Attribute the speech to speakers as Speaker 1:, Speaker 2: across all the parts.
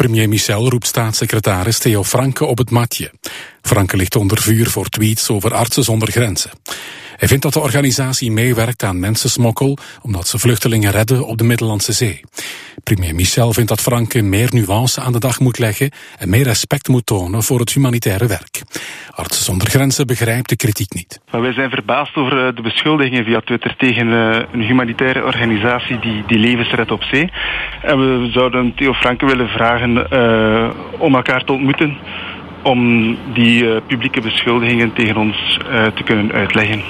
Speaker 1: Premier Michel roept staatssecretaris Theo Franke op het matje. Franke ligt onder vuur voor tweets over Artsen zonder Grenzen. Hij vindt dat de organisatie meewerkt aan mensensmokkel omdat ze vluchtelingen redden op de Middellandse Zee. Premier Michel vindt dat Franke meer nuance aan de dag moet leggen en meer respect moet tonen voor het humanitaire werk. Artsen zonder Grenzen begrijpt de kritiek niet.
Speaker 2: Wij zijn verbaasd over de beschuldigingen via Twitter tegen een humanitaire organisatie die levens redt op zee. En we zouden Theo Franke willen vragen om elkaar te ontmoeten om die publieke beschuldigingen tegen ons te kunnen uitleggen.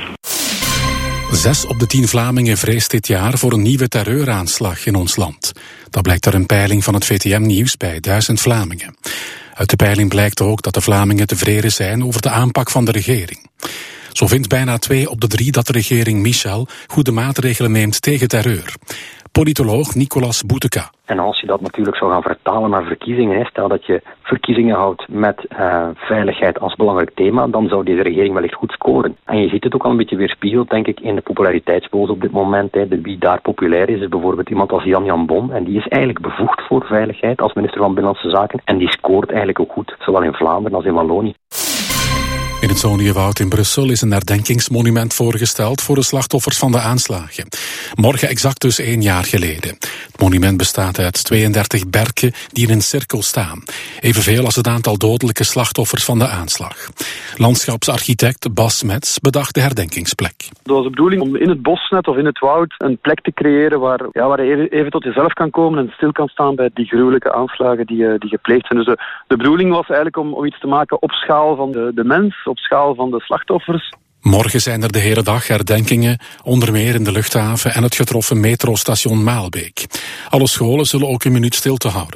Speaker 1: 6 op de 10 Vlamingen vreest dit jaar voor een nieuwe terreuraanslag in ons land. Dat blijkt uit een peiling van het VTM-nieuws bij 1000 Vlamingen. Uit de peiling blijkt ook dat de Vlamingen tevreden zijn over de aanpak van de regering. Zo vindt bijna 2 op de 3 dat de regering Michel goede maatregelen neemt tegen terreur. Politoloog Nicolas Bouteka.
Speaker 3: En als je dat natuurlijk zou gaan vertalen naar verkiezingen, stel dat je verkiezingen houdt met veiligheid als belangrijk thema, dan zou deze regering wellicht goed scoren. En je ziet het ook al een beetje weerspiegeld, denk ik, in de populariteitspols op dit moment. Wie daar populair is bijvoorbeeld iemand als Jan Bon. En die is eigenlijk bevoegd voor veiligheid als minister van Binnenlandse Zaken. En die scoort eigenlijk ook goed, zowel in Vlaanderen als in Wallonië.
Speaker 1: In het Zoniewoud in Brussel is een herdenkingsmonument voorgesteld voor de slachtoffers van de aanslagen. Morgen exact dus 1 jaar geleden. Het monument bestaat uit 32 berken die in een cirkel staan. Evenveel als het aantal dodelijke slachtoffers van de aanslag. Landschapsarchitect Bas Metz bedacht de herdenkingsplek.
Speaker 4: Het was de bedoeling om in het bos net of in het woud een plek te creëren waar je even tot jezelf kan komen en stil kan staan bij die gruwelijke aanslagen die gepleegd zijn. Dus de bedoeling was eigenlijk om iets te maken op schaal van de mens, op schaal van de slachtoffers.
Speaker 1: Morgen zijn er de hele dag herdenkingen, onder meer in de luchthaven en het getroffen metrostation Maalbeek. Alle scholen zullen ook een minuut stilte houden.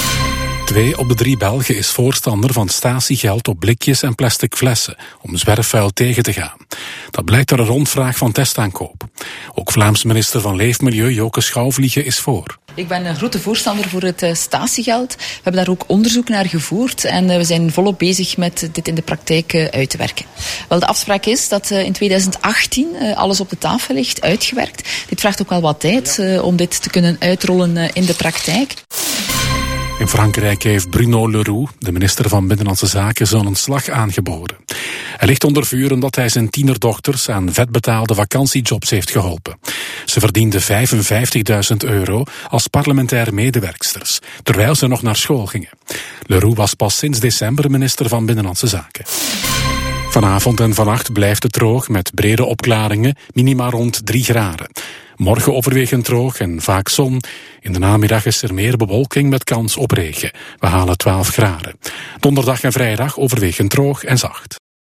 Speaker 1: 2 op de 3 Belgen is voorstander van statiegeld op blikjes en plastic flessen om zwerfvuil tegen te gaan. Dat blijkt uit een rondvraag van Testaankoop. Ook Vlaams minister van Leefmilieu Joke Schouwvliegen is voor.
Speaker 5: Ik ben een grote voorstander voor het statiegeld. We hebben daar ook onderzoek naar gevoerd en we zijn volop bezig met dit in de praktijk uit te werken. Wel, de afspraak is dat in 2018 alles op de tafel ligt, uitgewerkt. Dit vraagt ook wel wat tijd om dit te kunnen uitrollen in de praktijk.
Speaker 1: In Frankrijk heeft Bruno Leroux, de minister van Binnenlandse Zaken, zijn ontslag aangeboden. Hij ligt onder vuur omdat hij zijn tienerdochters aan vetbetaalde vakantiejobs heeft geholpen. Ze verdienden €55.000 als parlementaire medewerksters, terwijl ze nog naar school gingen. Leroux was pas sinds december minister van Binnenlandse Zaken. Vanavond en vannacht blijft het droog met brede opklaringen, minima rond 3 graden. Morgen overwegend droog en vaak zon. In de namiddag is er meer bewolking met kans op regen. We halen 12 graden. Donderdag en vrijdag overwegend droog en zacht.